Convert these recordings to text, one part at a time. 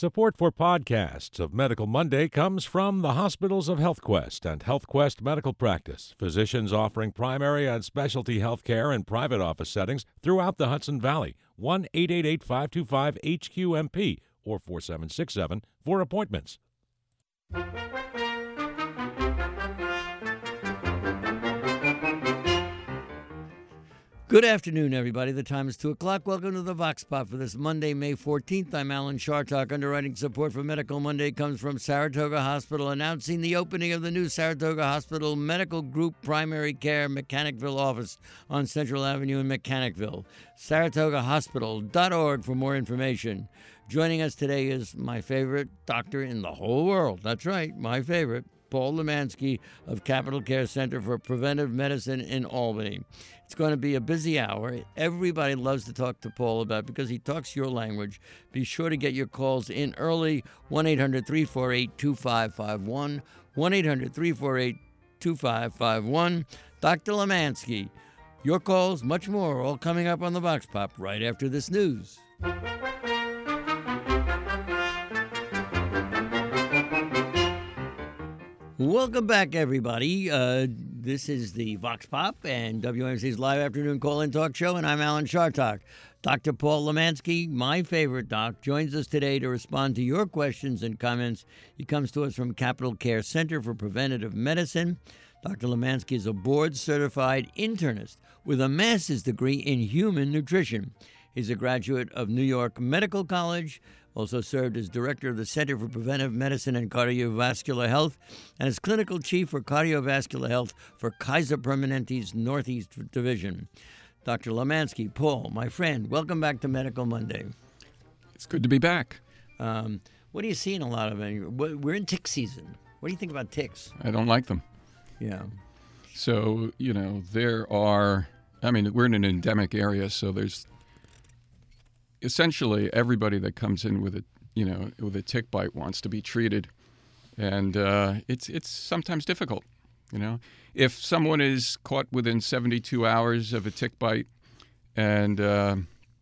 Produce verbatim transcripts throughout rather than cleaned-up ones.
Support for podcasts of Medical Monday comes from the hospitals of HealthQuest and HealthQuest Medical Practice, physicians offering primary and specialty health care in private office settings throughout the Hudson Valley. one eight eight eight, five two five, H Q M P or four seven six seven for appointments. Good afternoon, everybody. The time is two o'clock. Welcome to the Vox Pop for this Monday, May fourteenth. I'm Alan Chartock. Underwriting support for Medical Monday comes from Saratoga Hospital, announcing the opening of the new Saratoga Hospital Medical Group Primary Care Mechanicville office on Central Avenue in Mechanicville. saratoga hospital dot org for more information. Joining us today is my favorite doctor in the whole world. That's right, my favorite, Paul Lemansky of Capital Care Center for Preventive Medicine in Albany. It's going to be a busy hour. Everybody loves to talk to Paul about it because he talks your language. Be sure to get your calls in early, one eight hundred, three four eight, two five five one, one eight hundred, three four eight, two five five one. Doctor Lemansky, your calls, much more, all coming up on the Vox Pop right after this news. Welcome back, everybody. Uh, this is the Vox Pop and W M C's live afternoon call-in talk show, and I'm Alan Chartock. Doctor Paul Lemansky, my favorite doc, joins us today to respond to your questions and comments. He comes to us from Capital Care Center for Preventative Medicine. Doctor Lemansky is a board-certified internist with a master's degree in human nutrition. He's a graduate of New York Medical College, also served as director of the Center for Preventive Medicine and Cardiovascular Health, and as clinical chief for cardiovascular health for Kaiser Permanente's Northeast Division. Doctor Lemansky, Paul, my friend, welcome back to Medical Monday. It's good to be back. Um, what are you seeing a lot of? We're in tick season. What do you think about ticks? I don't like them. Yeah. So, you know, there are, I mean, we're in an endemic area, so there's essentially everybody that comes in with a, you know, with a tick bite wants to be treated, and uh, it's it's sometimes difficult. You know, if someone is caught within seventy-two hours of a tick bite, and uh,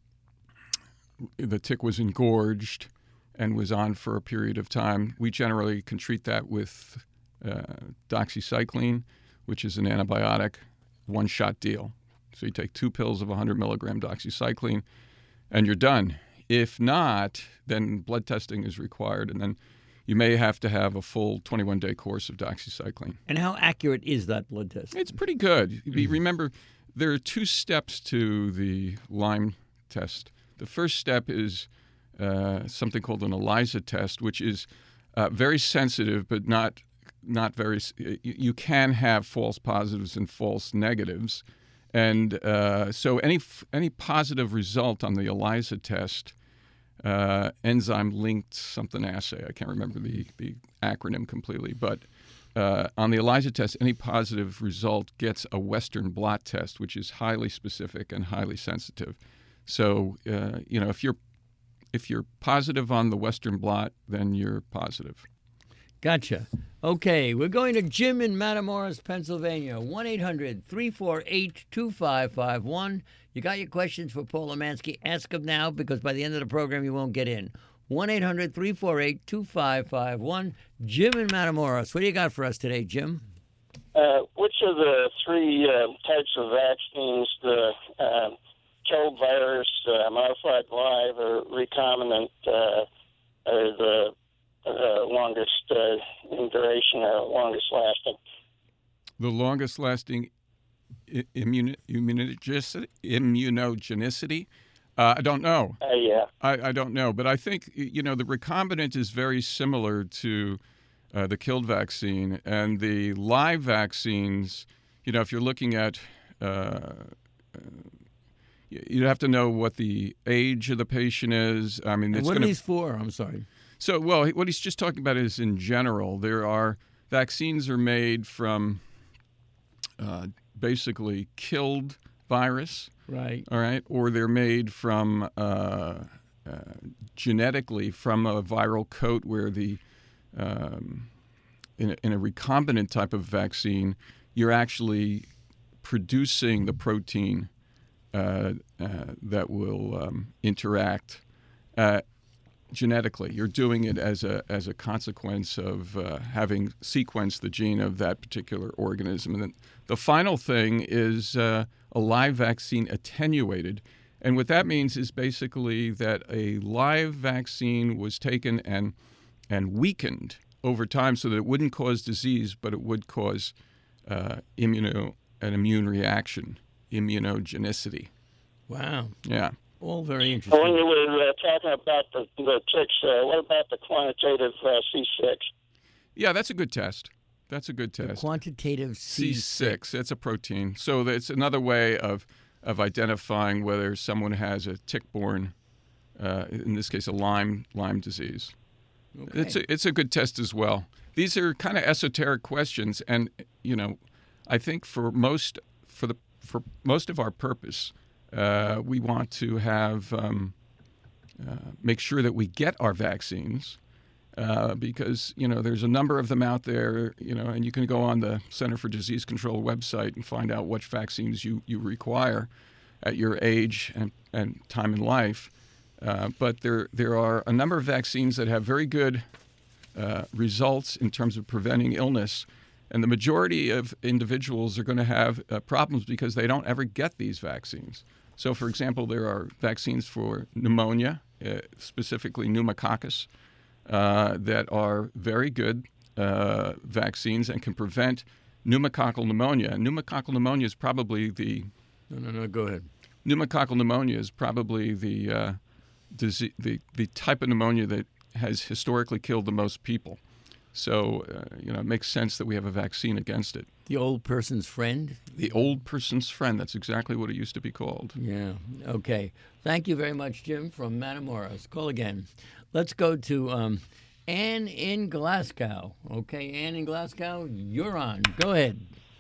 the tick was engorged and was on for a period of time, we generally can treat that with uh, doxycycline, which is an antibiotic, one-shot deal. So you take two pills of one hundred milligram doxycycline, and you're done. If not, then blood testing is required, and then you may have to have a full twenty-one day course of doxycycline. And how accurate is that blood test? It's pretty good. Mm-hmm. Remember, there are two steps to the Lyme test. The first step is uh, something called an ELISA test, which is uh, very sensitive, but not not very. You can have false positives and false negatives. And uh, so any any positive result on the ELISA test, uh, enzyme-linked something assay, I can't remember the, the acronym completely, but uh, on the ELISA test, any positive result gets a Western blot test, which is highly specific and highly sensitive. So, uh, you know, if you're if you're positive on the Western blot, then you're positive. Gotcha. Okay, we're going to Jim in Matamoros, Pennsylvania. one eight hundred, three four eight, two five five one. You got your questions for Paul Lemansky? Ask them now, because by the end of the program you won't get in. one eight hundred, three four eight, two five five one. Jim in Matamoros. What do you got for us today, Jim? Uh, which of the three uh, types of vaccines, the uh, killed virus, uh, modified live, or recombinant, uh, are the Uh, longest uh, in duration or longest lasting? The longest lasting immun- immunogenicity? immunogenicity? Uh, I don't know. Uh, yeah. I, I don't know. But I think, you know, the recombinant is very similar to uh, the killed vaccine. And the live vaccines, you know, if you're looking at, uh, uh, you have to know what the age of the patient is. I mean, and it's what gonna, are these for? I'm sorry. So, well, what he's just talking about is in general. There are vaccines are made from uh, basically killed virus, right? All right, or they're made from uh, uh, genetically from a viral coat where the um, in, a, in a recombinant type of vaccine, you're actually producing the protein uh, uh, that will um, interact. Uh, genetically. You're doing it as a as a consequence of uh, having sequenced the gene of that particular organism. And then the final thing is uh, a live vaccine attenuated. And what that means is basically that a live vaccine was taken and and weakened over time so that it wouldn't cause disease, but it would cause uh, immuno an immune reaction, immunogenicity. Wow. Yeah. All very When interesting. you were uh, talking about the, the ticks, uh, what about the quantitative uh, C six? Yeah, that's a good test. That's a good The test. quantitative C C six, it's a protein. So that's another way of of identifying whether someone has a tick-borne, uh, in this case, a Lyme Lyme disease. Okay. It's a, it's a good test as well. These are kind of esoteric questions, and you know, I think for most for the for most of our purpose, uh, we want to have um, uh, make sure that we get our vaccines. Uh, because, you know, there's a number of them out there, you know, and you can go on the Center for Disease Control website and find out which vaccines you, you require at your age and, and time in life. Uh, but there there are a number of vaccines that have very good uh, results in terms of preventing illness. And the majority of individuals are going to have uh, problems because they don't ever get these vaccines. So, for example, there are vaccines for pneumonia, uh, specifically pneumococcus, Uh, that are very good uh, vaccines and can prevent pneumococcal pneumonia. And pneumococcal pneumonia is probably the No, no, no. Go ahead. pneumococcal pneumonia is probably the uh, disease, the the type of pneumonia that has historically killed the most people. So uh, you know, it makes sense that we have a vaccine against it. The old person's friend. The old person's friend. That's exactly what it used to be called. Yeah. Okay. Thank you very much, Jim, from Matamoros. Call again. Let's go to um, Ann in Glasgow. Okay, Ann in Glasgow, you're on. Go ahead.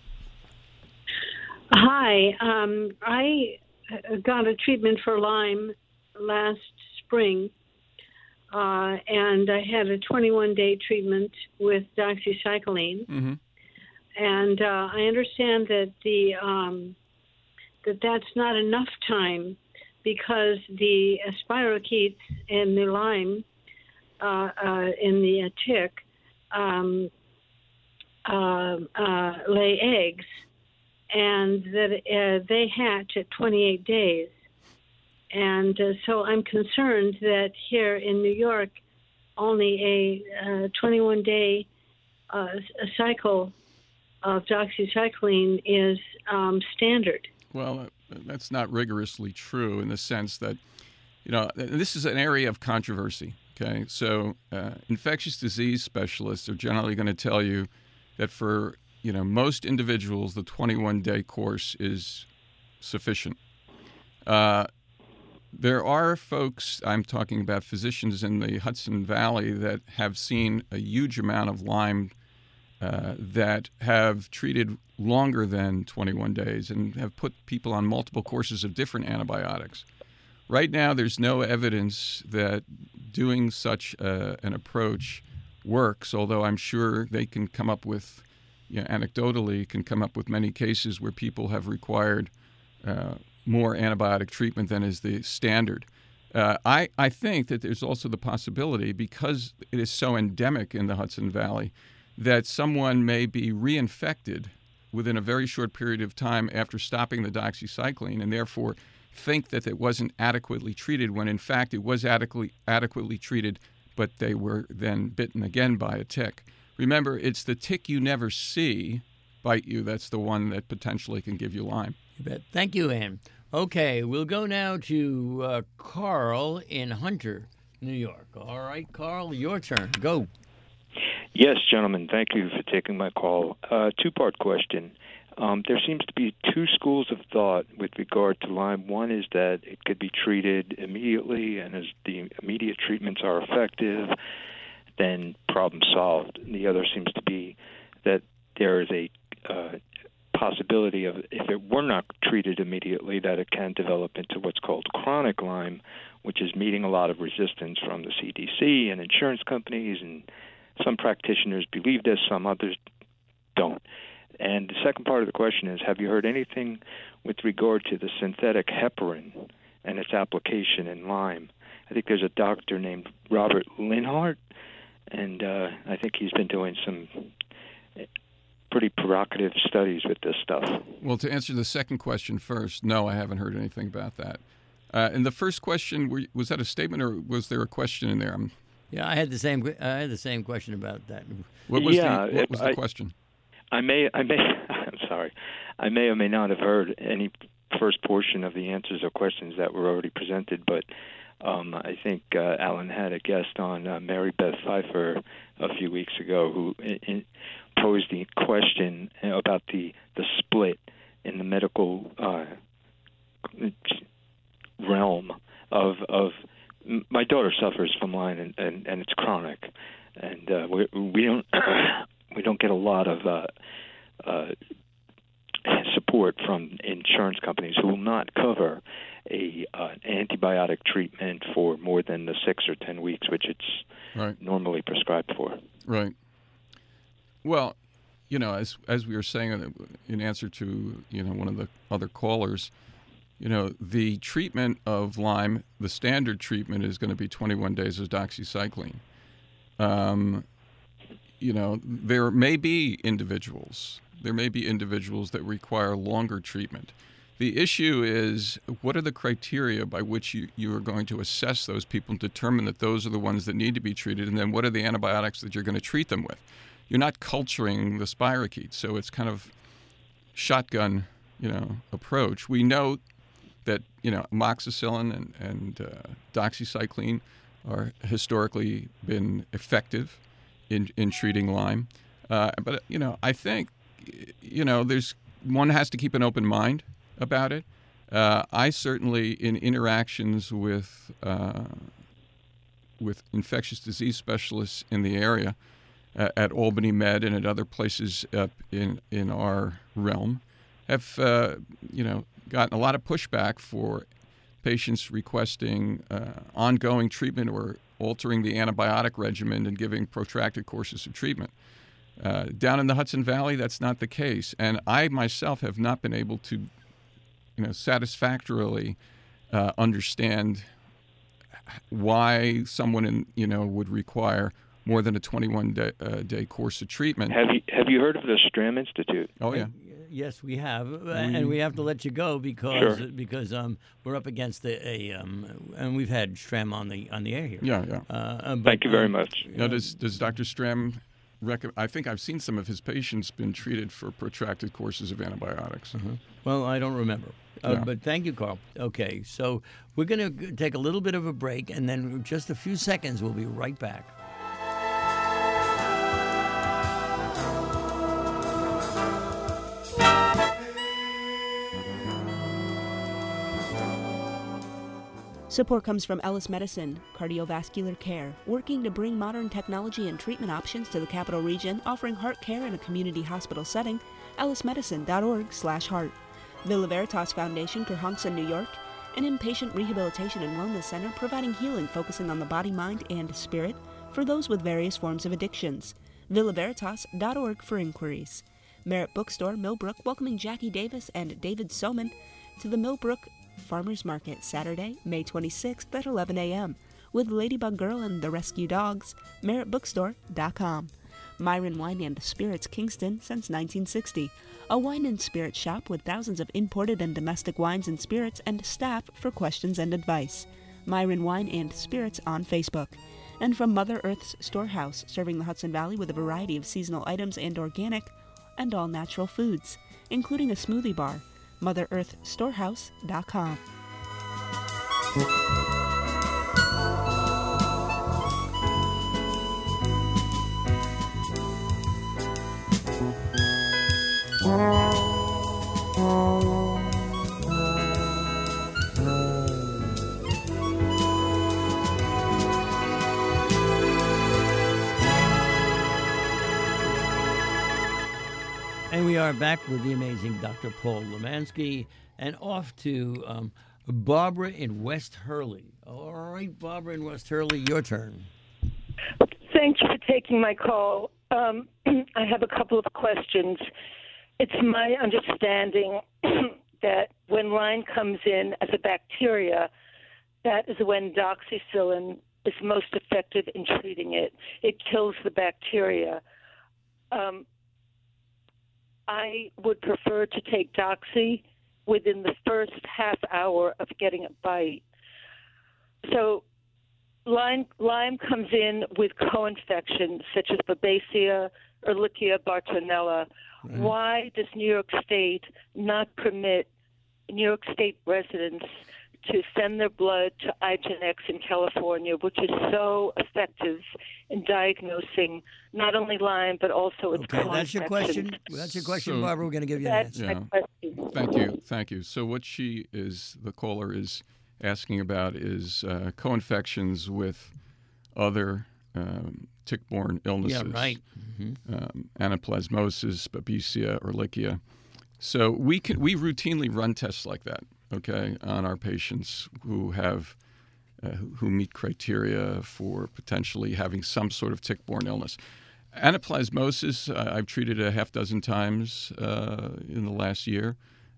Hi. Um, I got a treatment for Lyme last spring, uh, and I had a twenty-one day treatment with doxycycline. Mm-hmm. And uh, I understand that the um, that that's not enough time, because the spirochetes and the Lyme uh, uh, in the uh, tick um, uh, uh, lay eggs, and that uh, they hatch at twenty-eight days. And uh, so I'm concerned that here in New York, only a twenty-one day uh, cycle of doxycycline is um, standard. Well, that's not rigorously true in the sense that, you know, this is an area of controversy, okay? So uh, infectious disease specialists are generally going to tell you that for, you know, most individuals, the twenty-one day course is sufficient. Uh, there are folks, I'm talking about physicians in the Hudson Valley, that have seen a huge amount of Lyme Uh, that have treated longer than twenty-one days and have put people on multiple courses of different antibiotics. Right now, there's no evidence that doing such uh, an approach works, although I'm sure they can come up with, you know, anecdotally, can come up with many cases where people have required uh, more antibiotic treatment than is the standard. Uh, I, I think that there's also the possibility, because it is so endemic in the Hudson Valley, that someone may be reinfected within a very short period of time after stopping the doxycycline, and therefore think that it wasn't adequately treated when in fact it was adequately adequately treated, but they were then bitten again by a tick. Remember, it's the tick you never see bite you that's the one that potentially can give you Lyme. You bet. Thank you, Ann. Okay, we'll go now to uh, Carl in Hunter, New York. All right, Carl, your turn. Go. Yes, gentlemen, thank you for taking my call. Uh, two-part question. Um, there seems to be two schools of thought with regard to Lyme. One is that it could be treated immediately, and as the immediate treatments are effective, then problem solved. And the other seems to be that there is a uh, possibility of, if it were not treated immediately, that it can develop into what's called chronic Lyme, which is meeting a lot of resistance from the C D C and insurance companies, and some practitioners believe this, some others don't. And the second part of the question is, have you heard anything with regard to the synthetic heparin and its application in Lyme? I think there's a doctor named Robert Linhart, and uh, I think he's been doing some pretty provocative studies with this stuff. Well, to answer the second question first, no, I haven't heard anything about that. Uh, and the first question, were, was that a statement or was there a question in there? I'm, Yeah, I had the same. I had the same question about that. what was Yeah, the, what was the I- question? I may, I may, I'm sorry, I may or may not have heard any first portion of the answers or questions that were already presented, but um, I think uh, Alan had a guest on, uh, Mary Beth Pfeiffer, a few weeks ago, who in, in posed the question about the, the split in the medical uh, realm of of my daughter suffers from Lyme, and, and, and it's chronic, and uh, we we don't we don't get a lot of uh, uh, support from insurance companies who will not cover a uh, antibiotic treatment for more than the six or ten weeks which it's Right. normally prescribed for. Right. Well, you know, as as we were saying in answer to, you know, one of the other callers, you know, the treatment of Lyme, the standard treatment is going to be twenty-one days of doxycycline. Um, you know, there may be individuals, there may be individuals that require longer treatment. The issue is, what are the criteria by which you, you are going to assess those people and determine that those are the ones that need to be treated, and then what are the antibiotics that you're going to treat them with? You're not culturing the spirochetes, so it's kind of shotgun, you know, approach. We know that, you know, amoxicillin and, and uh, doxycycline are historically been effective in, in treating Lyme. Uh, but, you know, I think, you know, there's one has to keep an open mind about it. Uh, I certainly, in interactions with uh, with infectious disease specialists in the area, uh, at Albany Med and at other places up in in our realm, have uh, you know gotten a lot of pushback for patients requesting uh, ongoing treatment or altering the antibiotic regimen and giving protracted courses of treatment. Uh, down in the Hudson Valley, that's not the case, and I myself have not been able to, you know, satisfactorily uh, understand why someone in, you know, would require more than a twenty-one day, uh, day course of treatment. Have you have you heard of the Stram Institute? Oh yeah. Yes, we have, uh, and we have to let you go because Sure. because um, we're up against a, a um, and we've had Stram on the on the air here. Yeah, yeah. Uh, but, Thank you very um, much. Now, does does Doctor Stram rec- I think I've seen some of his patients been treated for protracted courses of antibiotics. Well, I don't remember. Uh, Yeah. But thank you, Carl. Okay, so we're going to take a little bit of a break, and then in just a few seconds, we'll be right back. Support comes from Ellis Medicine, cardiovascular care, working to bring modern technology and treatment options to the Capital Region, offering heart care in a community hospital setting. ellis medicine dot org slash heart. Villa Veritas Foundation, Kerhonkson, New York, an inpatient rehabilitation and wellness center providing healing focusing on the body, mind, and spirit for those with various forms of addictions. villa veritas dot org for inquiries. Merritt Bookstore, Millbrook, welcoming Jackie Davis and David Soman to the Millbrook Farmers Market Saturday, May twenty-sixth at eleven a.m. with Ladybug Girl and the Rescue Dogs. merritt bookstore dot com. Myron Wine and Spirits Kingston since nineteen sixty. A wine and spirit shop with thousands of imported and domestic wines and spirits and staff for questions and advice. Myron Wine and Spirits on Facebook. And from Mother Earth's Storehouse, serving the Hudson Valley with a variety of seasonal items and organic and all natural foods, including a smoothie bar. mother earth storehouse dot com. And we are back with the amazing Doctor Paul Lemansky, and off to um, Barbara in West Hurley. All right, Barbara in West Hurley, your turn. Thank you for taking my call. Um, I have a couple of questions. It's my understanding that when Lyme comes in as a bacteria, that is when doxycycline is most effective in treating it. It kills the bacteria. Um, I would prefer to take Doxy within the first half hour of getting a bite. So Lyme, Lyme comes in with co-infections such as Babesia, Ehrlichia, Bartonella. Right. Why does New York State not permit New York State residents to send their blood to IGeneX in California, which is so effective in diagnosing not only Lyme but also its okay, that's your question. That's your question, so, Barbara. We're going to give you an answer. Yeah. question. Thank you, thank you. So what she is, the caller is asking about is uh, co-infections with other um, tick-borne illnesses. Yeah, right. Mm-hmm. Um, anaplasmosis, Babesia, Ehrlichia. So we can we routinely run tests like that, okay, on our patients who have uh, who meet criteria for potentially having some sort of tick-borne illness. Anaplasmosis, uh, I've treated a half dozen times uh, in the last year.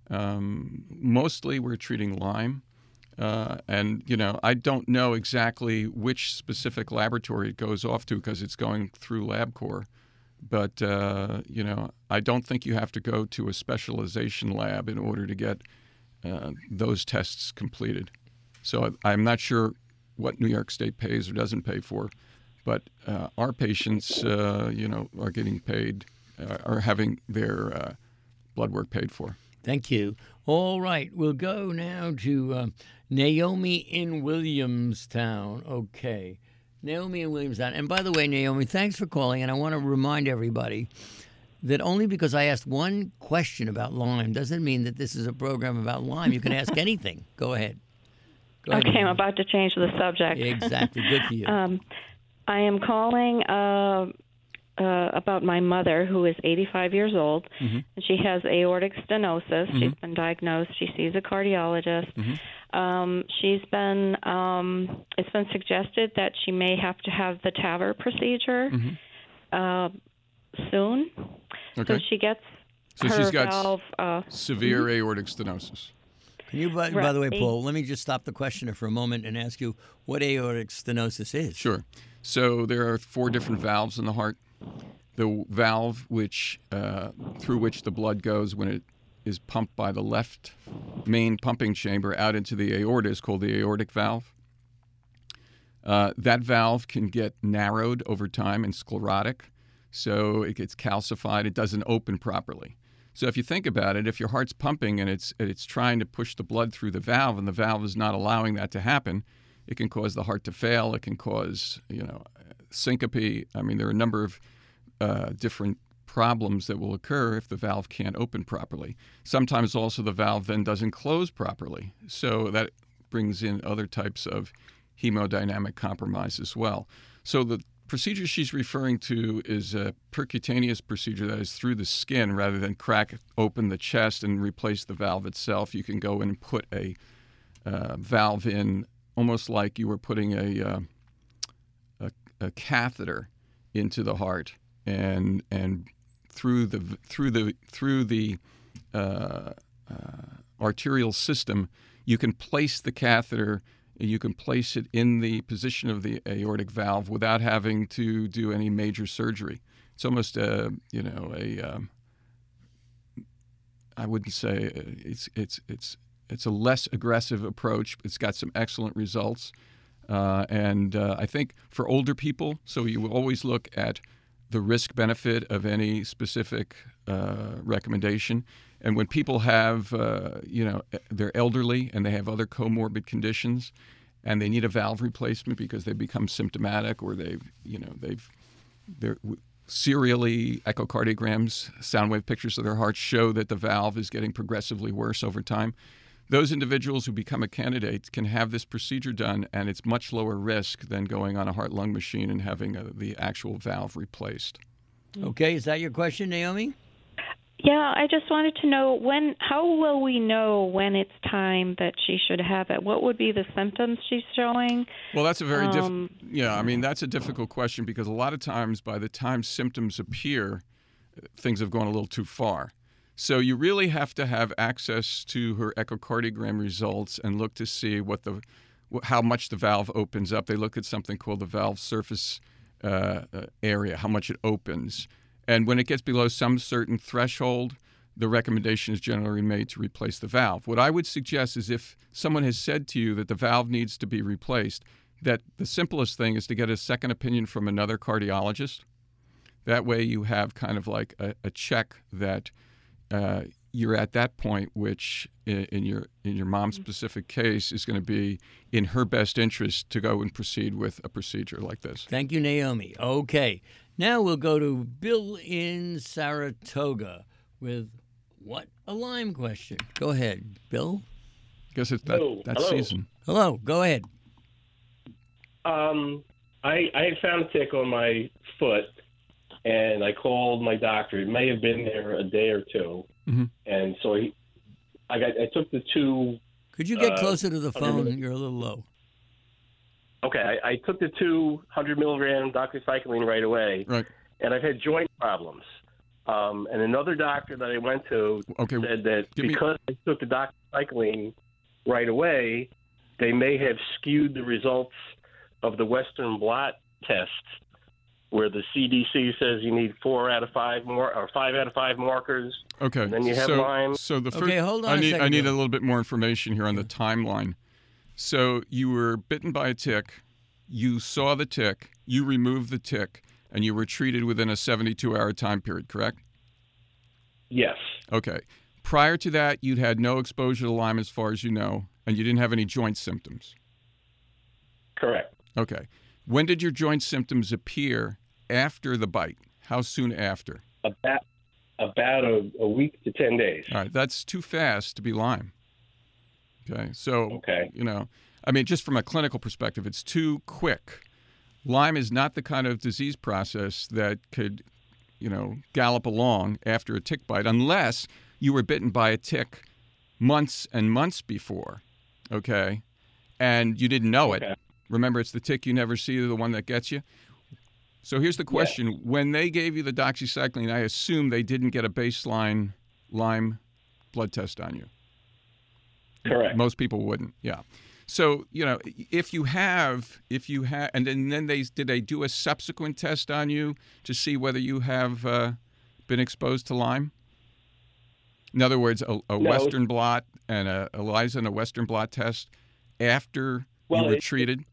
Um, mostly we're treating Lyme. Uh, and, you know, I don't know exactly which specific laboratory it goes off to because it's going through LabCorp. But, uh, you know, I don't think you have to go to a specialization lab in order to get uh, those tests completed. So I'm not sure what New York State pays or doesn't pay for. But uh, our patients, uh, you know, are getting paid, uh, are having their uh, blood work paid for. Thank you. All right, we'll go now to uh, Naomi in Williamstown. Okay, Naomi in Williamstown. And by the way, Naomi, thanks for calling. And I want to remind everybody that only because I asked one question about Lyme doesn't mean that this is a program about Lyme. You can ask anything. Go ahead. Go ahead, okay, Naomi. I'm about to change the subject. Exactly. Good for you. um, I am calling uh, uh, about my mother, who is eighty-five years old. Mm-hmm. And she has aortic stenosis. Mm-hmm. She's been diagnosed. She sees a cardiologist. Mm-hmm. Um, she's been. Um, it's been suggested that she may have to have the TAVR procedure mm-hmm. uh, soon. Okay. So she gets. So her she's got valve, uh, severe mm-hmm. aortic stenosis. Can you, by, by the way, Paul, let me just stop the questioner for a moment and ask you what aortic stenosis is. Sure. So there are four different valves in the heart. The valve which uh, through which the blood goes when it is pumped by the left main pumping chamber out into the aorta is called the aortic valve. Uh, that valve can get narrowed over time and sclerotic, so it gets calcified. It doesn't open properly. So if you think about it, if your heart's pumping and it's it's trying to push the blood through the valve and the valve is not allowing that to happen, it can cause the heart to fail. It can cause, you know, syncope. I mean, there are a number of uh, different problems that will occur if the valve can't open properly. Sometimes also the valve then doesn't close properly. So that brings in other types of hemodynamic compromise as well. So the procedure she's referring to is a percutaneous procedure that is through the skin rather than crack open the chest and replace the valve itself. You can go in and put a uh, valve in almost like you were putting a, uh, a a catheter into the heart, and and through the through the through the uh, uh, arterial system, you can place the catheter. You can place it in the position of the aortic valve without having to do any major surgery. It's almost a, you know, a, um, I wouldn't say it's it's it's it's a less aggressive approach. It's got some excellent results, uh, and uh, I think for older people, so you will always look at the risk benefit of any specific uh, recommendation. And when people have, uh, you know, they're elderly and they have other comorbid conditions, and they need a valve replacement because they become symptomatic, or they've, you know, they've, they're serially echocardiograms, sound wave pictures of their heart show that the valve is getting progressively worse over time. Those individuals who become a candidate can have this procedure done, and it's much lower risk than going on a heart-lung machine and having a, the actual valve replaced. Okay, is that your question, Naomi? Yeah, I just wanted to know when. How will we know when it's time that she should have it? What would be the symptoms she's showing? Well, that's a very um, difficult. Yeah, I mean that's a difficult question because a lot of times, by the time symptoms appear, things have gone a little too far. So you really have to have access to her echocardiogram results and look to see what the wh- how much the valve opens up. They look at something called the valve surface uh, uh, area, how much it opens. And when it gets below some certain threshold, the recommendation is generally made to replace the valve. What I would suggest is if someone has said to you that the valve needs to be replaced, that the simplest thing is to get a second opinion from another cardiologist. That way you have kind of like a, a check that uh, you're at that point, which in, in your in your mom's specific case is going to be in her best interest to go and proceed with a procedure like this. Thank you, Naomi. Okay, now we'll go to Bill in Saratoga with what? A Lyme question. Go ahead, Bill. I guess it's that, Hello. that Hello. season. Hello, go ahead. Um, I, I had found a tick on my foot, and I called my doctor. It may have been there a day or two, Mm-hmm. and so he, I got, I took the two. Could you get uh, closer to the one hundred phone? You're a little low. Okay, I, I took the two hundred milligram doxycycline right away, Right. and I've had joint problems. Um, and another doctor that I went to Okay, said that give me- because I took the doxycycline right away, they may have skewed the results of the Western blot test, where the C D C says you need four out of five more or five out of five markers. Okay. And then you have so, Lyme. So the first, Okay, hold on I a need, second, I need a Bill. little bit more information here on the timeline. So you were bitten by a tick, you saw the tick, you removed the tick, and you were treated within a seventy-two hour time period, correct? Yes. Okay. Prior to that, you'd had no exposure to Lyme as far as you know, and you didn't have any joint symptoms. Correct. Okay. When did your joint symptoms appear after the bite? How soon after? About about a, a week to ten days. All right, that's too fast to be Lyme. Okay, so, Okay. you know, I mean, just from a clinical perspective, it's too quick. Lyme is not the kind of disease process that could, you know, gallop along after a tick bite unless you were bitten by a tick months and months before, okay, and you didn't know it. Okay. Remember, it's the tick you never see, the one that gets you. So here's the question. When they gave you the doxycycline, I assume they didn't get a baseline Lyme blood test on you. Correct. Most people wouldn't, yeah. So, you know, if you have, if you have, and then, then they, did they do a subsequent test on you to see whether you have uh, been exposed to Lyme? In other words, a, a No. Western blot and a ELISA and a Western blot test after Well, you were it- treated?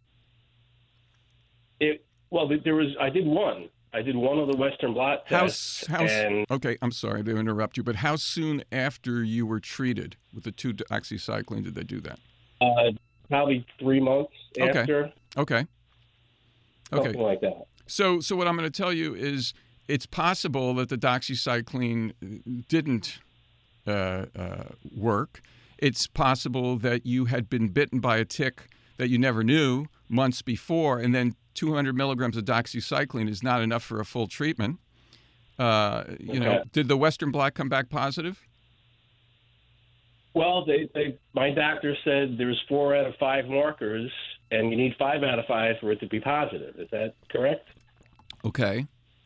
It well, there was. I did one. I did one of the Western blot How, tests, s- how, s- and okay, I'm sorry to interrupt you, but how soon after you were treated with the two doxycycline did they do that? uh, probably three months Okay. after, Okay. something Okay. like that. So, so what I'm going to tell you is it's possible that the doxycycline didn't uh, uh, work. It's possible that you had been bitten by a tick that you never knew months before, and then two hundred milligrams of doxycycline is not enough for a full treatment. Uh, you know, Okay. did the Western blot come back positive? Well, they, they, my doctor said there's four out of five markers, and you need five out of five for it to be positive. Is that correct? Okay.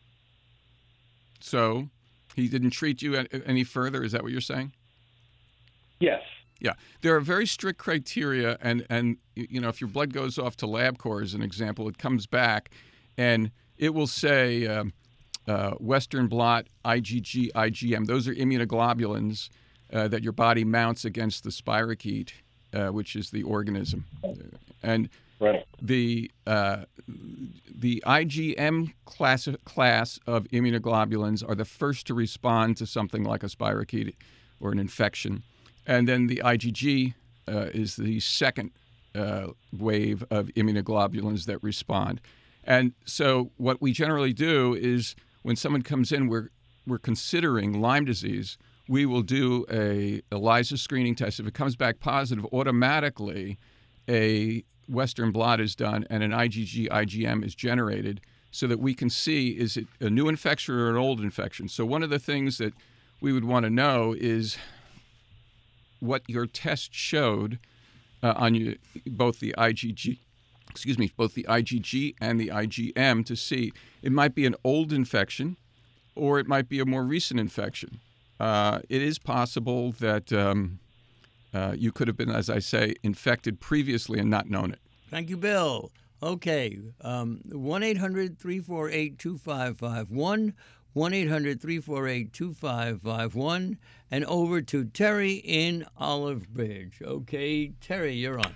So he didn't treat you a- any further? Is that what you're saying? Yes. Yeah, there are very strict criteria, and and you know if your blood goes off to LabCorp as an example, it comes back, and it will say um, uh, Western blot, IgG, IgM. Those are immunoglobulins uh, that your body mounts against the spirochete, uh, which is the organism, and Right. the uh, the IgM class class of immunoglobulins are the first to respond to something like a spirochete or an infection. And then the IgG uh, is the second uh, wave of immunoglobulins that respond. And so what we generally do is when someone comes in, we're, we're considering Lyme disease, we will do a ELISA screening test. If it comes back positive, automatically a Western blot is done and an IgG, IgM is generated so that we can see is it a new infection or an old infection. So one of the things that we would want to know is what your test showed uh, on you, both the IgG, excuse me, both the IgG and the IgM to see. It might be an old infection or it might be a more recent infection. Uh, it is possible that um, uh, you could have been, as I say, infected previously and not known it. Thank you, Bill. Okay, um, one eight hundred three four eight two five five one, one eight hundred three four eight two five five one, and over to Terry in Olive Bridge. Okay, Terry, you're on.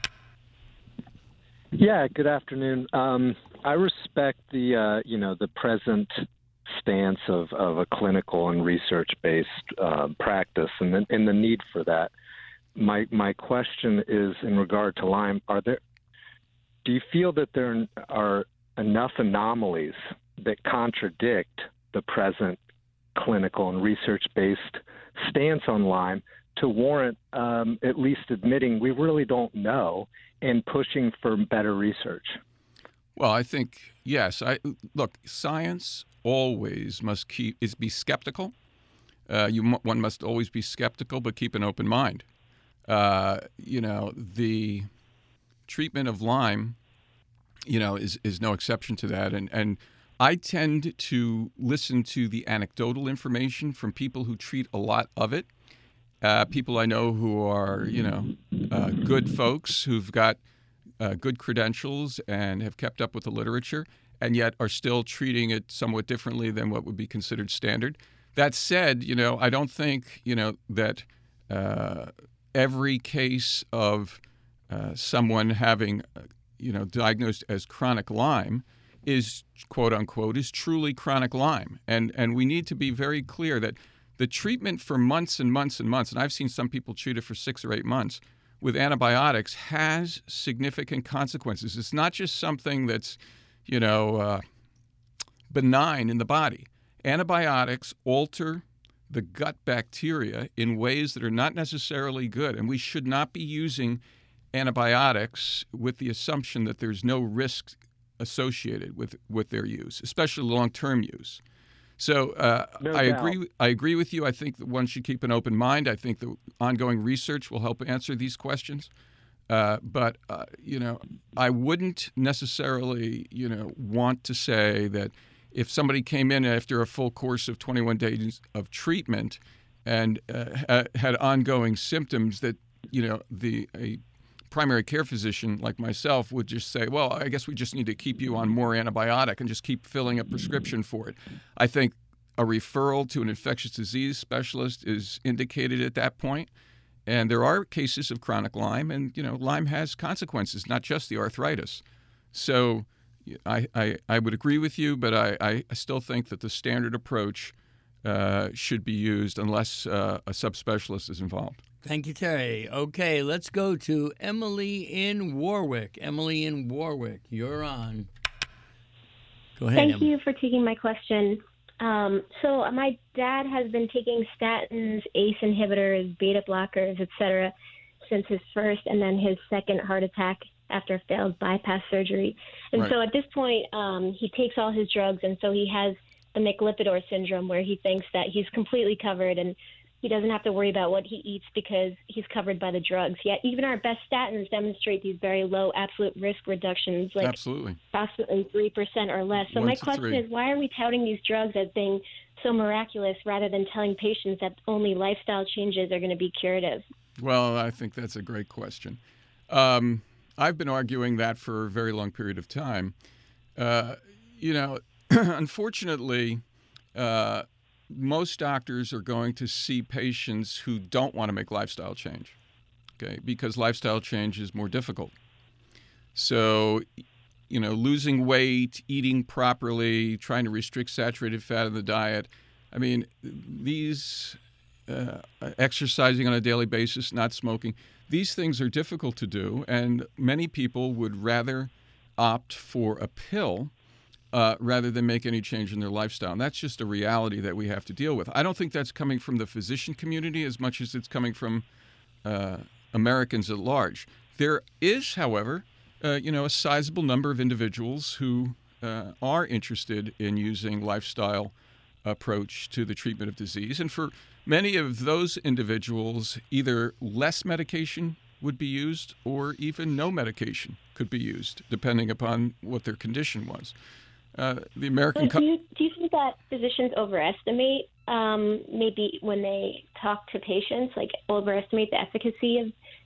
Yeah, good afternoon. Um, I respect the, uh, you know, the present stance of, of a clinical and research-based uh, practice and the, and the need for that. My my question is in regard to Lyme. Are there? Do you feel that there are enough anomalies that contradict the present clinical and research-based stance on Lyme to warrant um, at least admitting we really don't know and pushing for better research? Well, I think, yes. I look, science always must keep is be skeptical. Uh, you one must always be skeptical, but keep an open mind. Uh, you know, the treatment of Lyme, you know, is is no exception to that. And and I tend to listen to the anecdotal information from people who treat a lot of it. Uh, people I know who are, you know, uh, good folks who've got uh, good credentials and have kept up with the literature, and yet are still treating it somewhat differently than what would be considered standard. That said, you know, I don't think, you know, that uh, every case of uh, someone having, uh, you know, diagnosed as chronic Lyme is, quote unquote, is truly chronic Lyme. And and we need to be very clear that the treatment for months and months and months, and I've seen some people treat it for six or eight months with antibiotics, has significant consequences. It's not just something that's, you know, uh, benign in the body. Antibiotics alter the gut bacteria in ways that are not necessarily good, and we should not be using antibiotics with the assumption that there's no risk associated with, with their use, especially long-term use. So uh, No I doubt. agree. I agree with you. I think that one should keep an open mind. I think the ongoing research will help answer these questions. Uh, but uh, you know, I wouldn't necessarily, you know, want to say that if somebody came in after a full course of twenty-one days of treatment and uh, ha- had ongoing symptoms, that, you know, the a primary care physician like myself would just say, well, I guess we just need to keep you on more antibiotic and just keep filling a prescription for it. I think a referral to an infectious disease specialist is indicated at that point. And there are cases of chronic Lyme, and, you know, Lyme has consequences, not just the arthritis. So I, I, I would agree with you, but I, I still think that the standard approach uh, should be used unless uh, a subspecialist is involved. Thank you, Terry. Okay, let's go to Emily in Warwick. Emily in Warwick, you're on. Go ahead, Thank Emily. you for taking my question. Um, so my dad has been taking statins, A C E inhibitors, beta blockers, et cetera, since his first and then his second heart attack after a failed bypass surgery. And Right. so at this point, um, he takes all his drugs, and so he has the McLipidor syndrome, where he thinks that he's completely covered and he doesn't have to worry about what he eats because he's covered by the drugs. Yet even our best statins demonstrate these very low absolute risk reductions, like Absolutely. approximately three percent or less. So One my to question three. is, why are we touting these drugs as being so miraculous rather than telling patients that only lifestyle changes are going to be curative? Well, I think that's a great question. Um, I've been arguing that for a very long period of time. Uh, you know, unfortunately, uh, most doctors are going to see patients who don't want to make lifestyle change, okay, because lifestyle change is more difficult. So, you know, losing weight, eating properly, trying to restrict saturated fat in the diet. I mean, these uh, exercising on a daily basis, not smoking, these things are difficult to do, and many people would rather opt for a pill uh, rather than make any change in their lifestyle. And that's just a reality that we have to deal with. I don't think that's coming from the physician community as much as it's coming from uh, Americans at large. There is, however, uh, you know, a sizable number of individuals who uh, are interested in using lifestyle approach to the treatment of disease. And for many of those individuals, either less medication would be used or even no medication could be used, depending upon what their condition was. Uh, the American... Do you, do you think that physicians overestimate, um, maybe when they talk to patients, like overestimate the efficacy of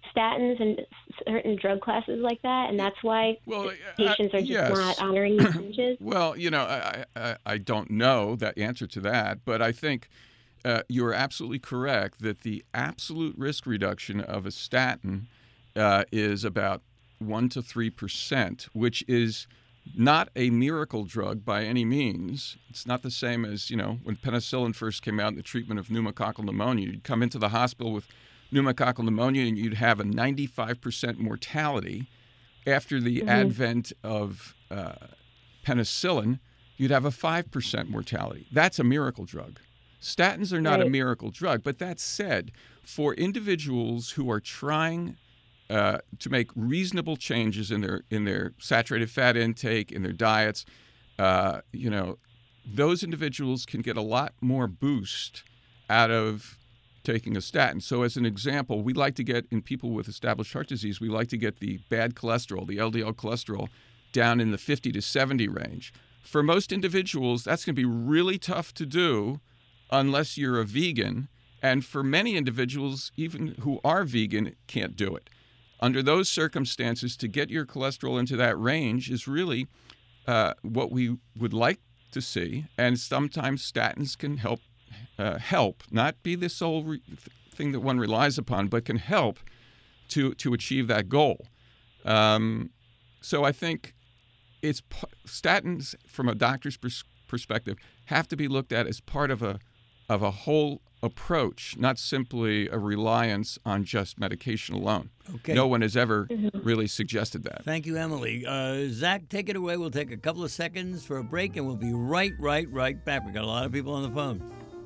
statins and certain drug classes like that, and that's why well, patients uh, are just yes. not honoring these images? Well, you know, I, I, I don't know that answer to that, but I think uh, you're absolutely correct that the absolute risk reduction of a statin uh, is about one to three percent, which is not a miracle drug by any means. It's not the same as, you know, when penicillin first came out in the treatment of pneumococcal pneumonia. You'd come into the hospital with pneumococcal pneumonia and you'd have a ninety-five percent mortality. After the Mm-hmm. advent of uh, penicillin, you'd have a five percent mortality. That's a miracle drug. Statins are not Right. a miracle drug, but that said, for individuals who are trying uh, to make reasonable changes in their in their saturated fat intake, in their diets, uh, you know, those individuals can get a lot more boost out of taking a statin. So as an example, we like to get, in people with established heart disease, we like to get the bad cholesterol, the L D L cholesterol, down in the fifty to seventy range. For most individuals, that's going to be really tough to do unless you're a vegan. And for many individuals, even who are vegan, can't do it. Under those circumstances, to get your cholesterol into that range is really uh, what we would like to see. And sometimes statins can help, uh, help, not be the sole re- thing that one relies upon, but can help to, to achieve that goal. Um, so I think it's statins, from a doctor's pers- perspective, have to be looked at as part of a of a whole approach, not simply a reliance on just medication alone. Okay. No one has ever really suggested that. Thank you, Emily. Uh, Zach, take it away. We'll take a couple of seconds for a break, and we'll be right, right, right back. We got a lot of people on the phone.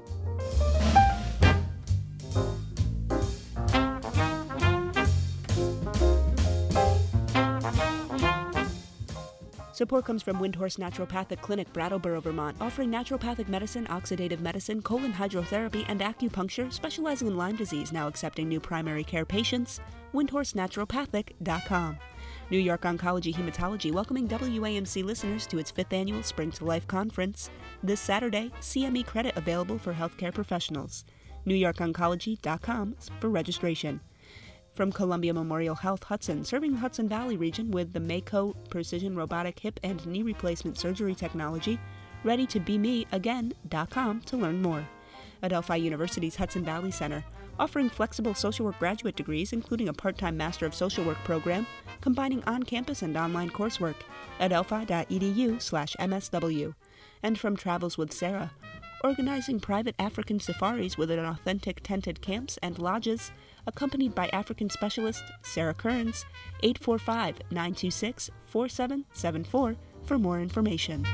Support comes from Windhorse Naturopathic Clinic, Brattleboro, Vermont, offering naturopathic medicine, oxidative medicine, colon hydrotherapy, and acupuncture, specializing in Lyme disease, now accepting new primary care patients. windhorse naturopathic dot com. New York Oncology Hematology welcoming W A M C listeners to its fifth annual Spring to Life Conference. This Saturday, C M E credit available for healthcare professionals. new york oncology dot com for registration. From Columbia Memorial Health Hudson, serving the Hudson Valley region with the Mako Precision Robotic Hip and Knee Replacement Surgery Technology, ready to be me again dot com to learn more. Adelphi University's Hudson Valley Center, offering flexible social work graduate degrees, including a part-time Master of Social Work program, combining on-campus and online coursework, adelphi dot e d u slash m s w. And from Travels with Sarah, organizing private African safaris with an authentic tented camps and lodges, accompanied by African specialist Sarah Kearns, eight four five, nine two six, four seven seven four for more information.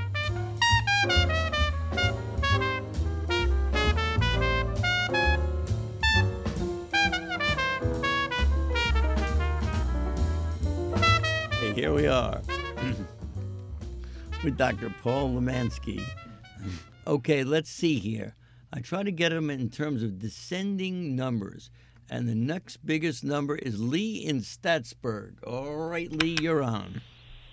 Hey, here we are with Doctor Paul Lemansky. Okay, let's see here. I try to get them in terms of descending numbers. And the next biggest number is Lee in Statsburg. All right, Lee, you're on.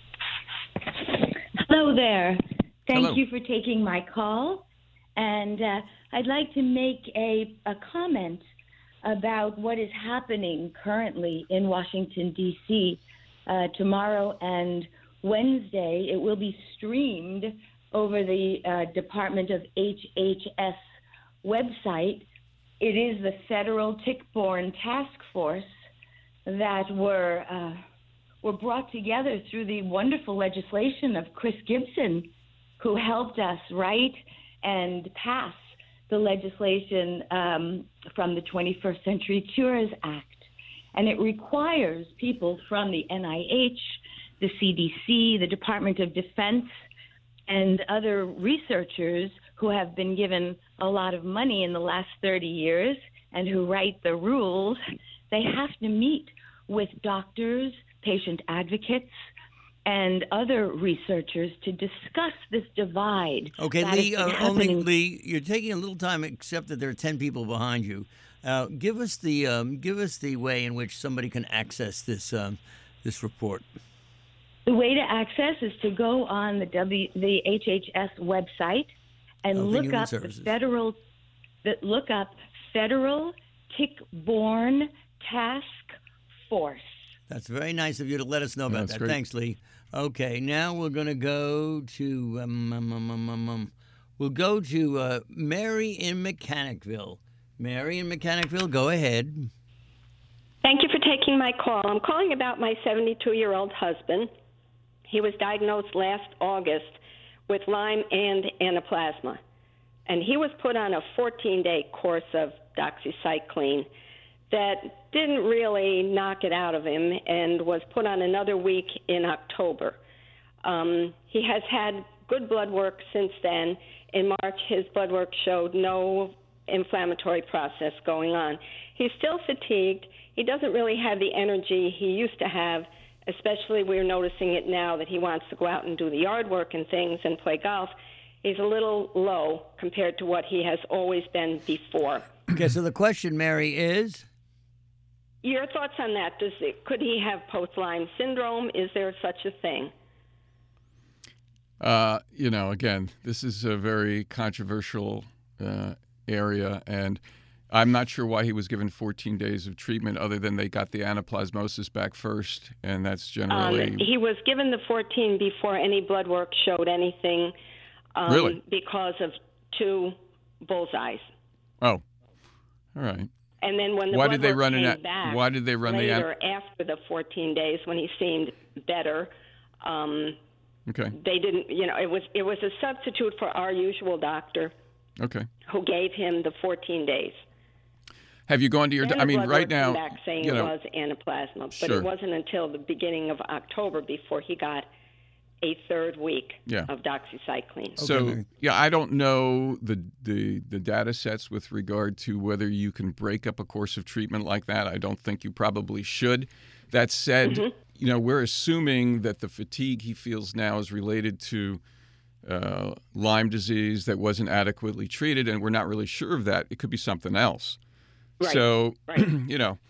Hello there. Thank Hello. you for taking my call. And uh, I'd like to make a, a comment about what is happening currently in Washington, D C Uh, tomorrow and Wednesday, it will be streamed over the uh, Department of H H S website. It is the Federal Tick-Borne Task Force that were uh, were brought together through the wonderful legislation of Chris Gibson, who helped us write and pass the legislation um, from the twenty-first Century Cures Act. And it requires people from the N I H, the C D C, the Department of Defense, and other researchers who have been given a lot of money in the last thirty years and who write the rules. They have to meet with doctors, patient advocates, and other researchers to discuss this divide. Okay, that Lee, has been uh, only happening. Lee, you're taking a little time, except that there are ten people behind you. Uh, give us the um, give us the way in which somebody can access this um, this report. The way to access is to go on the W the H H S website and Health and look Human up Services. the federal the, look up Federal Tick-Borne Task force. That's very nice of you to let us know about That's that. great. Thanks, Lee. Okay, now we're going to go to um, um, um, um, um, um, we'll go to uh, Mary in Mechanicville. Mary in Mechanicville, go ahead. Thank you for taking my call. I'm calling about my seventy-two-year-old husband. He was diagnosed last August with Lyme and anaplasma, and he was put on a fourteen-day course of doxycycline that didn't really knock it out of him and was put on another week in October. Um, he has had good blood work since then. In March, his blood work showed no inflammatory process going on. He's still fatigued. He doesn't really have the energy he used to have, especially we're noticing it now that he wants to go out and do the yard work and things and play golf. He's a little low compared to what he has always been before. Okay, so the question, Mary, is? Your thoughts on that? Does it, could he have post-Lyme syndrome? Is there such a thing? Uh, you know, again, this is a very controversial uh, area, and I'm not sure why he was given fourteen days of treatment other than they got the anaplasmosis back first, and that's generally... Um, he was given the fourteen before any blood work showed anything um, Really? because of two bullseyes. Oh, all right. And then when the Why blood did they work run an came a- back why did they run the an- later after the fourteen days when he seemed better, um, Okay. they didn't, you know, it was it was a substitute for our usual doctor Okay. who gave him the fourteen days. Have you gone to your... Then I the mean, blood right work now, came back saying you know, it was anaplasma, but Sure. it wasn't until the beginning of October before he got a third week Yeah. of doxycycline. So yeah, I don't know the, the the data sets with regard to whether you can break up a course of treatment like that. I don't think you probably should. That said, Mhm. you know, we're assuming that the fatigue he feels now is related to uh, Lyme disease that wasn't adequately treated, and we're not really sure of that. It could be something else. Right. So, Right. you know,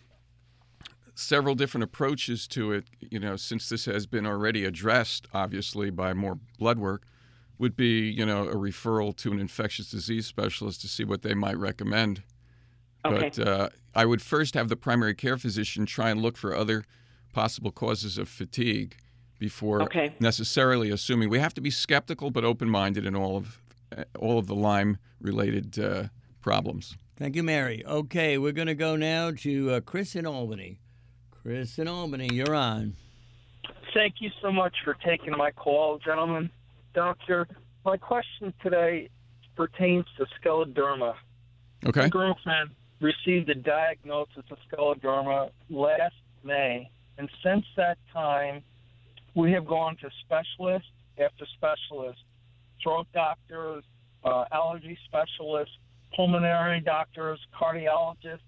several different approaches to it, you know, since this has been already addressed, obviously, by more blood work, would be, you know, a referral to an infectious disease specialist to see what they might recommend. Okay. But uh, I would first have the primary care physician try and look for other possible causes of fatigue before Okay. necessarily assuming. We have to be skeptical but open-minded in all of uh, all of the Lyme-related uh, problems. Thank you, Mary. Okay, we're going to go now to uh, Chris in Albany. Chris in Albany, you're on. Thank you so much for taking my call, gentlemen. Doctor, my question today pertains to scleroderma. Okay. My girlfriend received a diagnosis of scleroderma last May, and since that time, we have gone to specialist after specialist, throat doctors, uh, allergy specialists, pulmonary doctors, cardiologists.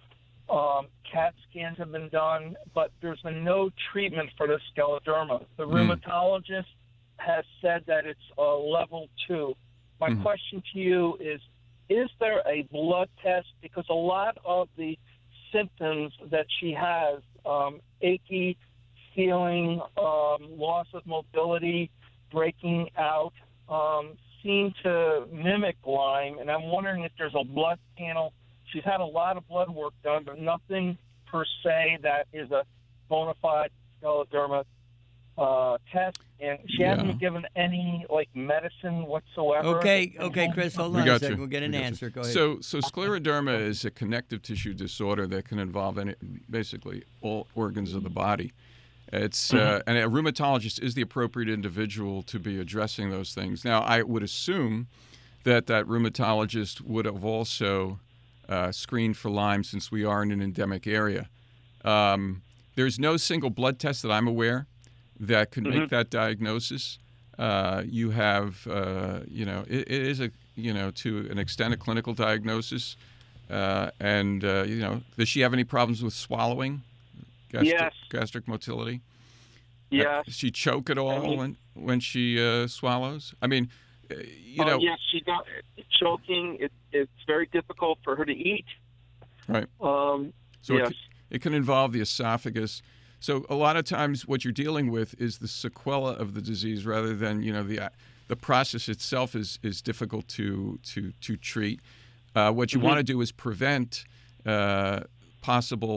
Um, CAT scans have been done, but there's been no treatment for the scleroderma. The Mm. rheumatologist has said that it's uh, level two. My Mhm. question to you is, is there a blood test? Because a lot of the symptoms that she has, um, achy feeling, um, loss of mobility, breaking out, um, seem to mimic Lyme, and I'm wondering if there's a blood panel. She's had a lot of blood work done, but nothing per se that is a bona fide scleroderma uh, test, and she Yeah. hasn't been given any like medicine whatsoever. Okay, okay, Chris, hold on We a got second. you. We'll get an We got you. answer. Go ahead. So, so scleroderma is a connective tissue disorder that can involve any, basically all organs of the body. It's uh, and a rheumatologist is the appropriate individual to be addressing those things. Now, I would assume that that rheumatologist would have also uh, screened for Lyme, since we are in an endemic area. Um, there's no single blood test that I'm aware that could Mhm. make that diagnosis. Uh, you have, uh, you know, it, it is a, you know, to an extent, a clinical diagnosis. Uh, and, uh, you know, does she have any problems with swallowing? Gastric, Yes. Gastric motility? Yes. Uh, does she choke at all I mean- when, when she uh, swallows? I mean, uh, you Uh, know. yes, she got choking. It, it's very difficult for her to eat. Right. Um, So yes. it, can, it can involve the esophagus. So a lot of times what you're dealing with is the sequela of the disease rather than, you know, the the process itself is, is difficult to, to, to treat. Uh, what you Mhm. want to do is prevent uh, possible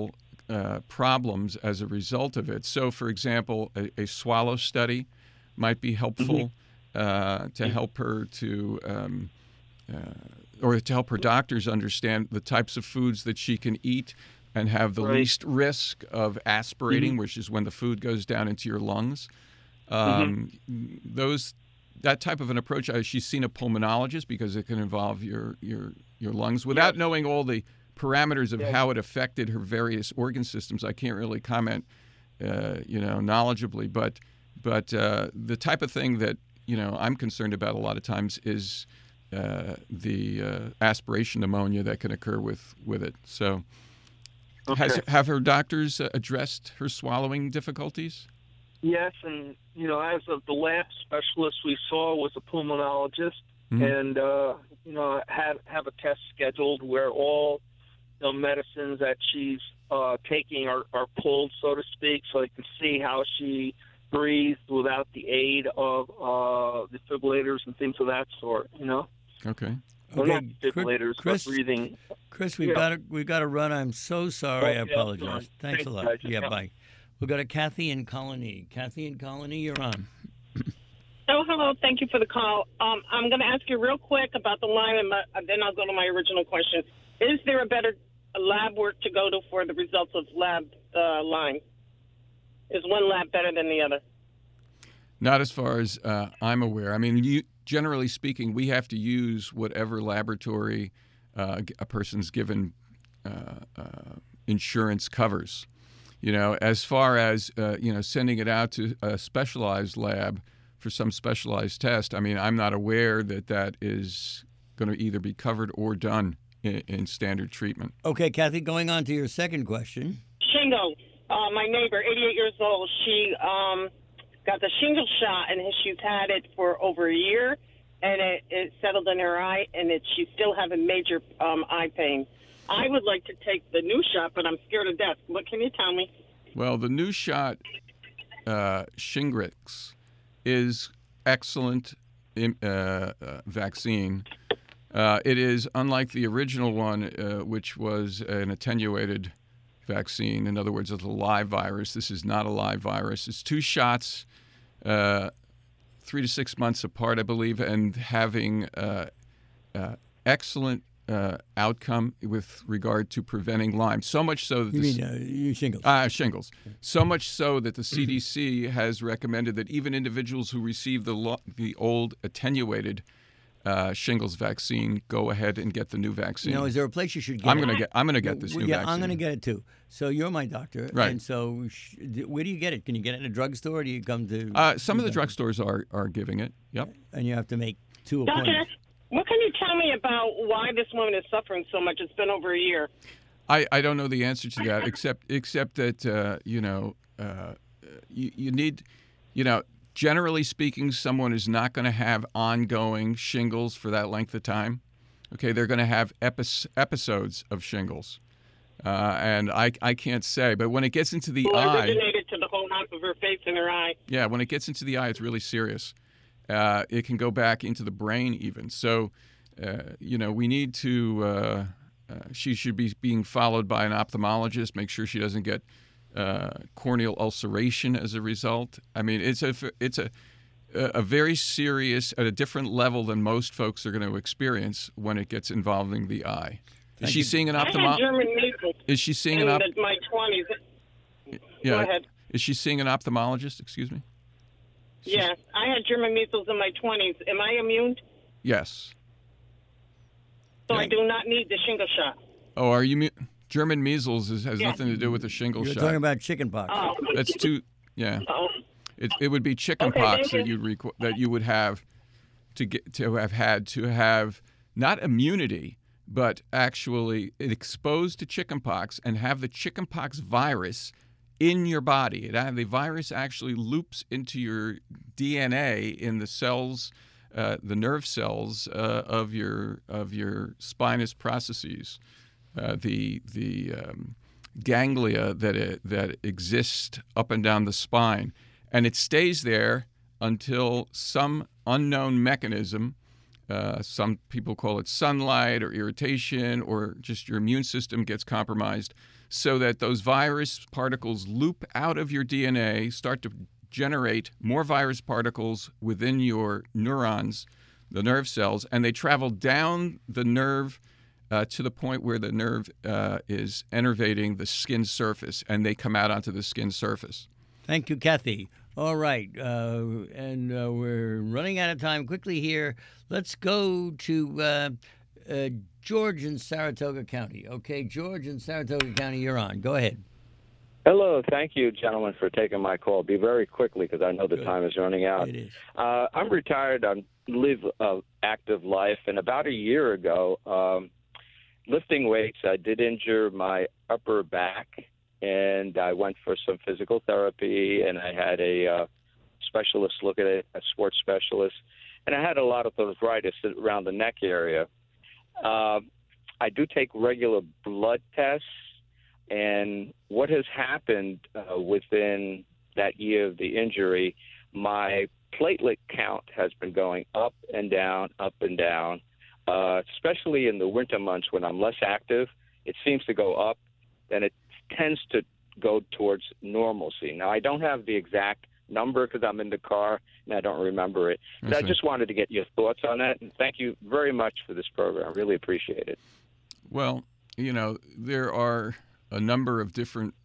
uh, problems as a result of it. So, for example, a, a swallow study might be helpful mm-hmm. uh, to help her to, um, uh, or to help her doctors understand the types of foods that she can eat and have the right. least risk of aspirating, mm-hmm. which is when the food goes down into your lungs. Um, mm-hmm. Those that type of an approach. Uh, she's seen a pulmonologist because it can involve your your your lungs. Without yes. knowing all the parameters of yes. how it affected her various organ systems, I can't really comment, uh, you know, knowledgeably. But but uh, the type of thing that you know I'm concerned about a lot of times is uh, the uh, aspiration pneumonia that can occur with with it. So, okay. has have her doctors addressed her swallowing difficulties? Yes, and you know, as of the last specialist we saw was a pulmonologist, mm-hmm. and uh, you know, had have a test scheduled where all the medicines that she's uh, taking are, are pulled, so to speak, so they can see how she breathes without the aid of uh, defibrillators and things of that sort. You know. Okay. Well, okay, not defibrillators, Chris, but breathing. Chris, we've yeah. got to we've got to run. I'm so sorry. Oh, I apologize. Yeah, Thanks, Thanks a lot. Guys. Yeah, yeah, bye. We've got a Kathy in Colony. Kathy in Colony, you're on. Oh, hello. Thank you for the call. Um, I'm going to ask you real quick about the Lyme, and, my, and then I'll go to my original question. Is there a better lab work to go to for the results of lab uh, Lyme? Is one lab better than the other? Not as far as uh, I'm aware. I mean, you, generally speaking, we have to use whatever laboratory uh, a person's given uh, uh, insurance covers. You know, as far as, uh, you know, sending it out to a specialized lab for some specialized test, I mean, I'm not aware that that is going to either be covered or done in, in standard treatment. Okay, Kathy, going on to your second question. Shingle. Uh, my neighbor, eighty-eight years old, she um, got the shingle shot, and she's had it for over a year, and it, it settled in her eye, and it, she's still having major um, eye pain. I would like to take the new shot, but I'm scared to death. What can you tell me? Well, the new shot, uh, Shingrix, is excellent uh, uh, vaccine. Uh, it is unlike the original one, uh, which was an attenuated vaccine. In other words, it's a live virus. This is not a live virus. It's two shots, uh, three to six months apart, I believe, and having uh, uh, excellent Uh, outcome with regard to preventing Lyme. So much so that you the, mean uh, you shingles? Uh, shingles. So much so that the C D C has recommended that even individuals who receive the lo- the old attenuated uh, shingles vaccine go ahead and get the new vaccine. Now, is there a place you should get? I'm it? gonna get. I'm gonna get this yeah, new yeah, vaccine. I'm gonna get it too. So you're my doctor, right? And so, sh- where do you get it? Can you get it in a drugstore? Or do you come to? Uh, some of the drugstores are are giving it. Yep. And you have to make two Doctor, appointments. what can you tell me about why this woman is suffering so much? It's been over a year. I, I don't know the answer to that, except except that uh, you know uh, you, you need, you know, generally speaking, someone is not going to have ongoing shingles for that length of time. Okay, they're going to have epi- episodes of shingles, uh, and I I can't say, but when it gets into the well, eye, originated to the whole half of her face and her eye. Yeah, when it gets into the eye, it's really serious. Uh, it can go back into the brain even. So, uh, you know, we need to, uh, uh, she should be being followed by an ophthalmologist, make sure she doesn't get uh, corneal ulceration as a result. I mean, it's a, it's a, a very serious, at a different level than most folks are going to experience when it gets involving the eye. Is she seeing an ophthalmologist? I had German measles Is she seeing in an op- my twenties. Yeah. Go ahead. Is she seeing an ophthalmologist? Excuse me? Yeah, I had German measles in my twenties. Am I immune? Yes. So I do not need the shingle shot. Oh, are you? Mu- German measles is, has Yeah. nothing to do with the shingle You're shot. talking about chickenpox. Oh. That's too. Yeah. Oh. It it would be chickenpox Okay, thank that you. you'd requ- that you would have to get to have had to have not immunity, but actually exposed to chickenpox and have the chickenpox virus in your body. It, uh, the virus actually loops into your D N A in the cells, uh, the nerve cells uh, of your of your spinous processes, uh, the the um, ganglia that it, that exist up and down the spine, and it stays there until some unknown mechanism Uh, some people call it sunlight or irritation, or just your immune system gets compromised, so that those virus particles loop out of your D N A, start to generate more virus particles within your neurons, the nerve cells, and they travel down the nerve uh, to the point where the nerve uh, is innervating the skin surface, and they come out onto the skin surface. Thank you, Kathy. All right, uh, and uh, we're running out of time quickly here. Let's go to uh, uh, George in Saratoga County. Okay, George in Saratoga County, you're on. Go ahead. Hello. Thank you, gentlemen, for taking my call. Be very quickly because I know the Good. time is running out. It is. Uh, I'm retired. I live an active life, and about a year ago, um, lifting weights, I did injure my upper back, and I went for some physical therapy, and I had a uh, specialist look at it, a sports specialist, and I had a lot of arthritis around the neck area. Uh, I do take regular blood tests, and what has happened uh, within that year of the injury, my platelet count has been going up and down, up and down, uh, especially in the winter months when I'm less active. It seems to go up, then it tends to go towards normalcy. Now, I don't have the exact number because I'm in the car and I don't remember it. But I, I just wanted to get your thoughts on that. And thank you very much for this program. I really appreciate it. Well, you know, there are a number of different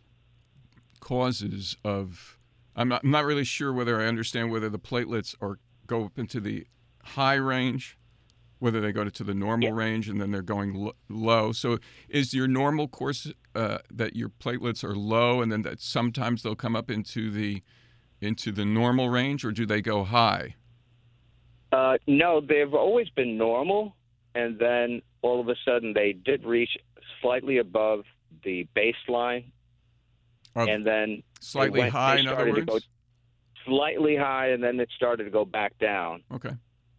causes of. I'm not, I'm not really sure whether I understand whether the platelets are go up into the high range, whether they go to the normal yeah. range, and then they're going lo- low. So is your normal course uh, that your platelets are low, and then that sometimes they'll come up into the into the normal range, or do they go high? Uh, no, they've always been normal, and then all of a sudden they did reach slightly above the baseline, of and then slightly went, high. In other words, to go slightly high, and then it started to go back down. Okay.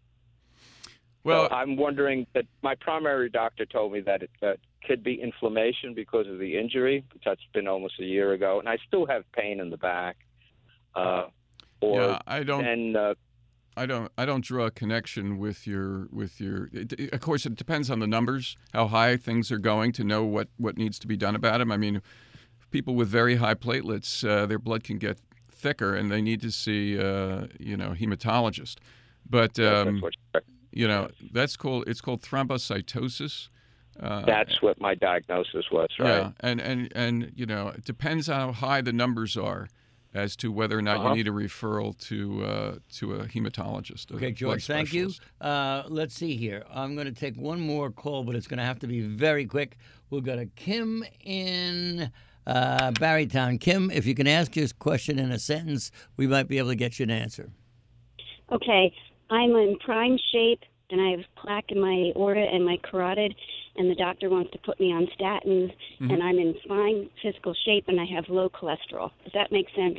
Well, so I'm wondering that my primary doctor told me that it uh, could be inflammation because of the injury, but that's been almost a year ago, and I still have pain in the back. Uh, or yeah, I don't. Then, uh, I don't. I don't draw a connection with your with your. It, it, of course, it depends on the numbers, how high things are going, to know what, what needs to be done about them. I mean, people with very high platelets, uh, their blood can get thicker, and they need to see, uh, you know, hematologist. But um, you know, that's called. It's called thrombocytosis. Uh, that's what my diagnosis was, right? Yeah, and and and you know, it depends on how high the numbers are as to whether or not uh-huh. you need a referral to uh, to a hematologist. Okay, George, thank you. Uh, let's see here. I'm going to take one more call, but it's going to have to be very quick. We'll go to Kim in uh, Barrytown. Kim, if you can ask your question in a sentence, we might be able to get you an answer. Okay, I'm in prime shape, and I have plaque in my aorta and my carotid, and the doctor wants to put me on statins, mm-hmm. and I'm in fine physical shape, and I have low cholesterol. Does that make sense?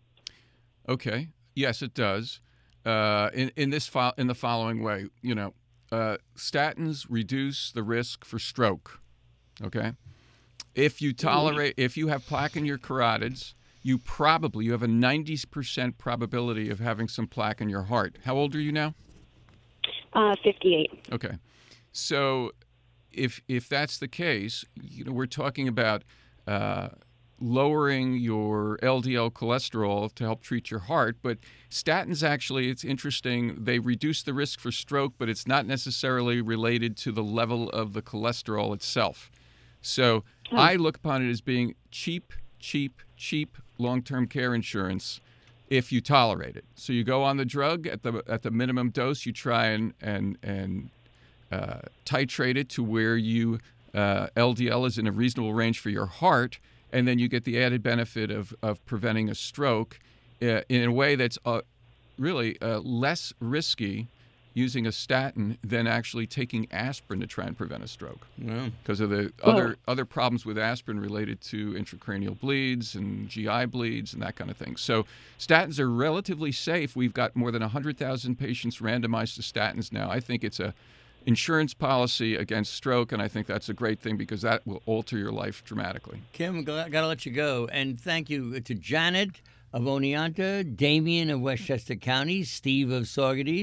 Okay. Yes, it does. Uh, in in this fo- in the following way, you know, uh, statins reduce the risk for stroke. Okay. If you tolerate, mm-hmm. if you have plaque in your carotids, you probably you have a ninety percent probability of having some plaque in your heart. How old are you now? Uh, fifty-eight. Okay. So if if that's the case, you know, we're talking about uh, lowering your L D L cholesterol to help treat your heart. But statins, actually, it's interesting. They reduce the risk for stroke, but it's not necessarily related to the level of the cholesterol itself. So oh. I look upon it as being cheap, cheap, cheap long-term care insurance if you tolerate it. So you go on the drug at the at the minimum dose. You try and and and uh, titrate it to where you uh, L D L is in a reasonable range for your heart, and then you get the added benefit of of preventing a stroke uh, in a way that's uh, really uh, less risky using a statin than actually taking aspirin to try and prevent a stroke. Wow. Because of the Well- other other problems with aspirin related to intracranial bleeds and G I bleeds and that kind of thing. So statins are relatively safe. We've got more than one hundred thousand patients randomized to statins now. I think it's a insurance policy against stroke, and I think that's a great thing because that will alter your life dramatically. Kim, got to let you go. And thank you to Janet of Oneonta, Damien of Westchester County, Steve of Saugerties,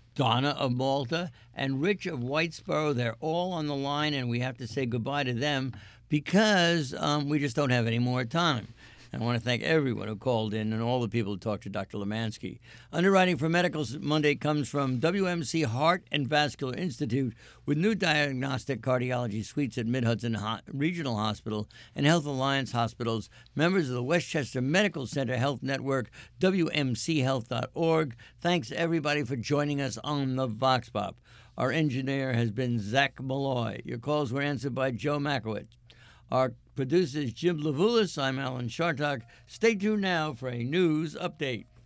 Donna of Malta, and Rich of Whitesboro. They're all on the line, and we have to say goodbye to them because um, we just don't have any more time. And I want to thank everyone who called in and all the people who talked to Doctor Lemansky. Underwriting for Medical Monday comes from W M C Heart and Vascular Institute with new diagnostic cardiology suites at Mid-Hudson Ho- Regional Hospital and Health Alliance Hospitals, members of the Westchester Medical Center Health Network, W M C health dot org. Thanks, everybody, for joining us on the Vox Pop. Our engineer has been Zach Malloy. Your calls were answered by Joe Makowitz. Our producer is Jim Levulis. I'm Alan Chartock. Stay tuned now for a news update.